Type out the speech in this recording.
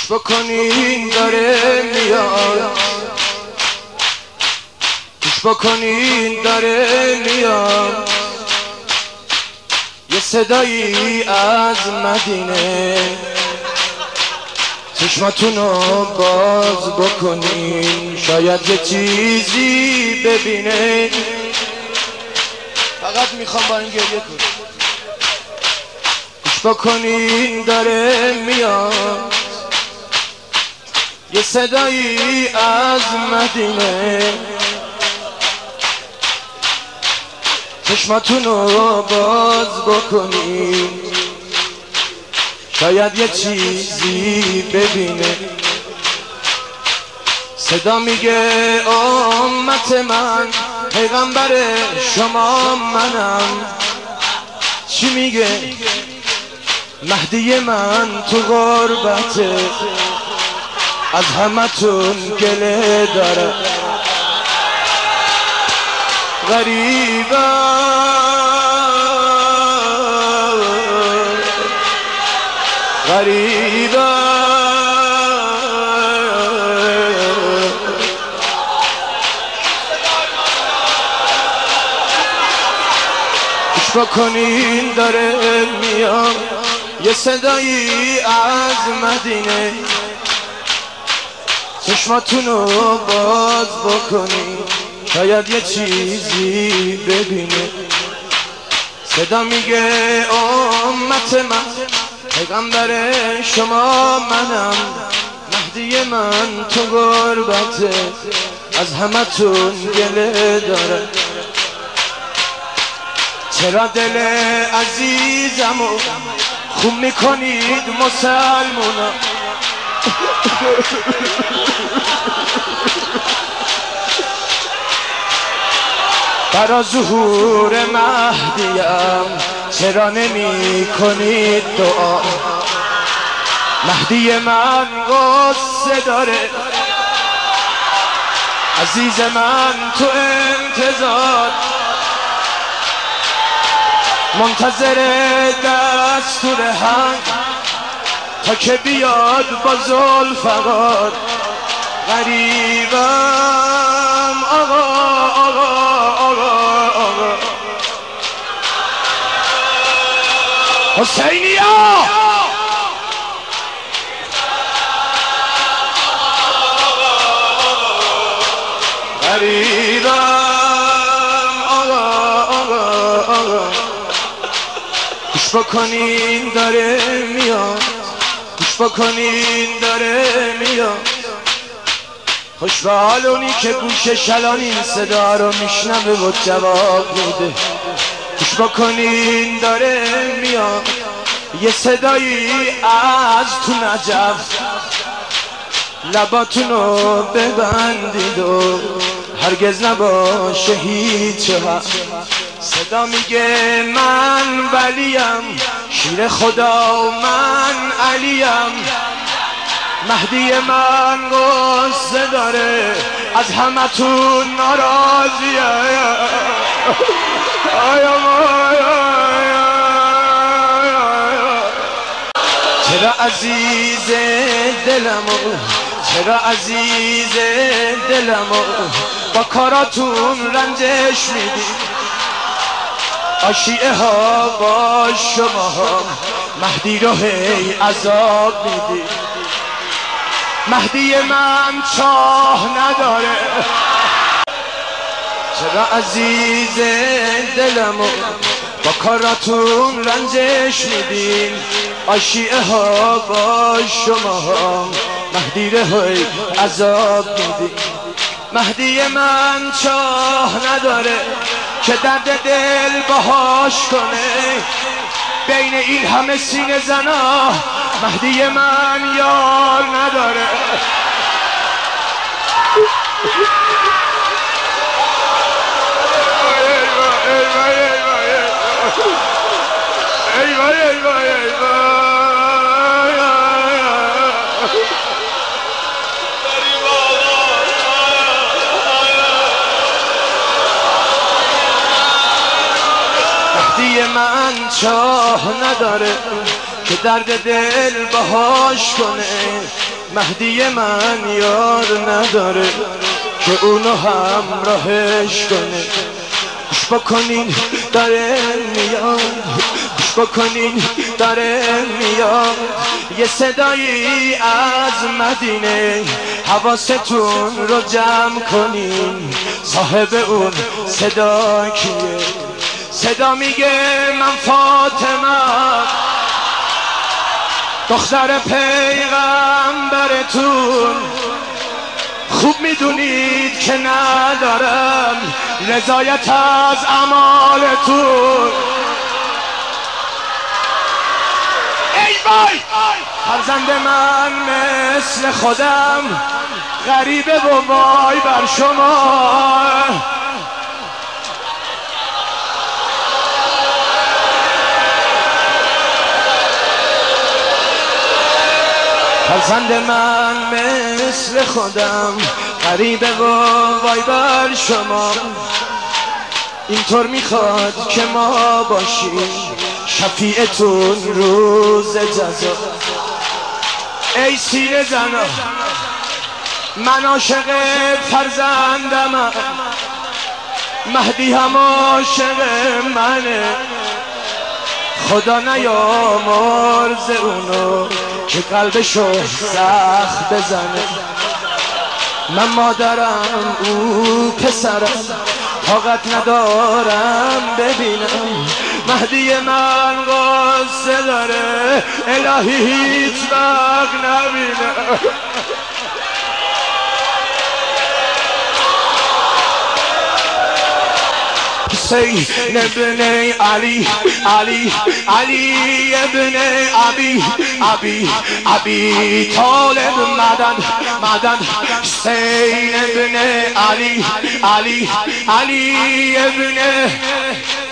گوش بکنین داره میاد، گوش بکنین داره میاد، یه صدایی از مدینه، چشماتونو باز بکنین شاید یه چیزی ببینه. فقط میخوام با این گریه کنم. گوش بکنین داره میاد، یه صدایی از مدینه، چشماتونو باز بکنین شاید یه چیزی ببینه. صدا میگه امت من، پیغمبر شما منم. چی میگه؟ مهدی من تو غربته، از همتون گله داره. غریبه گوش بکنین داره میاد، یه صدایی از مدینه، چشماتونو باز بکنین شاید یه چیزی ببینه. صدا میگه امت من، پیغمبر شما منم. مهدی من تو غربته، از همتون گله داره. چرا دل عزیزمو خون میکنید مسلمونا؟ برا ظهور مهدیم چرا نمی کنید دعا؟ مهدی من غصه داره، عزیز من تو انتظار، منتظر دستور هم تا که بیاد با ذوالفقار. غریبم آقا آقا آقا آقا حسینیا، غریبم آقا آقا آقا. گوش بکنین داره میاد، گوش بکنین داره میاد. خوش به حال اونی که گوش شلان این صدا رو میشنوه و جواب میده. گوش بکنین داره میاد، یه صدایی از تو نجف. لباتونو ببندید و هرگز نباشه هیچ هم. صدا میگه من ولیم، شیر خدا من علیم. مهدی من غصه داره، از همتون ناراضیه. چرا عزیز دلمو، چرا عزیز دلمو با کاراتون رنجش میدی؟ آشیعه ها با شما ها مهدی رو هی عذاب میدی. مهدی من چاه نداره، چرا عزیز دلمو با کاراتون رنجش میدین؟ آشیعه ها با شما ها مهدی رو هی عذاب میدی. مهدی من چاه نداره که درد دل باهاش کنه، بین این همه سینه زنا مهدی من یار نداره. مهدی من چاه نداره که درد دل باهاش کنه، مهدی من یار نداره که اونو همراهش کنه. گوش بکنین داره میاد، گوش بکنین داره میاد، یه صدایی از مدینه، حواستون رو جمع کنین. صاحب اون صدا کیه؟ صدا میگه من فاطمه، دختر پیغمبرتون. خوب میدونید که ندارم رضایت از اعمالتون. ای وای فرزند من مثل خودم غریبه و وای بر شما. فرزند من مثل خودم غریبه و وای بر شما. اینطور میخواد که ما باشیم شفیعتون روز جزا. ای سینه زنا من عاشق فرزندم، مهدی هم عاشق منه. خدا نیامرز اونو که قلبشو سخت بزنه. من مادرم او پسرم، طاقت ندارم ببینم مهدی من قصه داره، الهی هیچ وقت نبینم. حسین ابن علی، علی علی ابن ابی طالب مدن. حسین ابن علی، علی ابن